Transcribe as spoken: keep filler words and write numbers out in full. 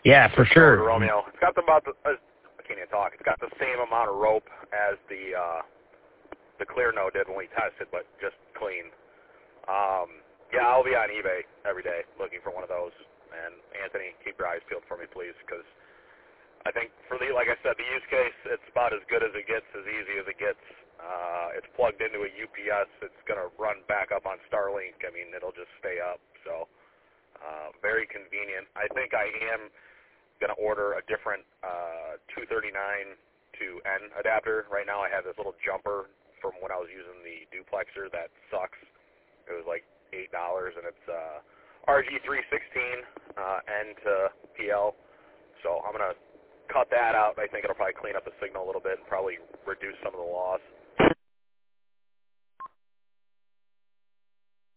Yeah, for sure. Romeo. It's got about the, uh, I can't even talk. It's got the same amount of rope as the uh, the Clear No did when we tested, but just clean. Um, yeah, I'll be on eBay every day looking for one of those. And Anthony, keep your eyes peeled for me, please, because I think for the, like I said, the use case, it's about as good as it gets, as easy as it gets. Uh, it's plugged into a U P S. It's going to run back up on Starlink. I mean, it'll just stay up. So uh, very convenient. I think I am going to order a different uh, two thirty-nine to N adapter. Right now I have this little jumper from when I was using the duplexer that sucks. It was like eight dollars, and it's uh, R G three sixteen uh, N to P L. So I'm going to cut that out. I think it'll probably clean up the signal a little bit and probably reduce some of the loss.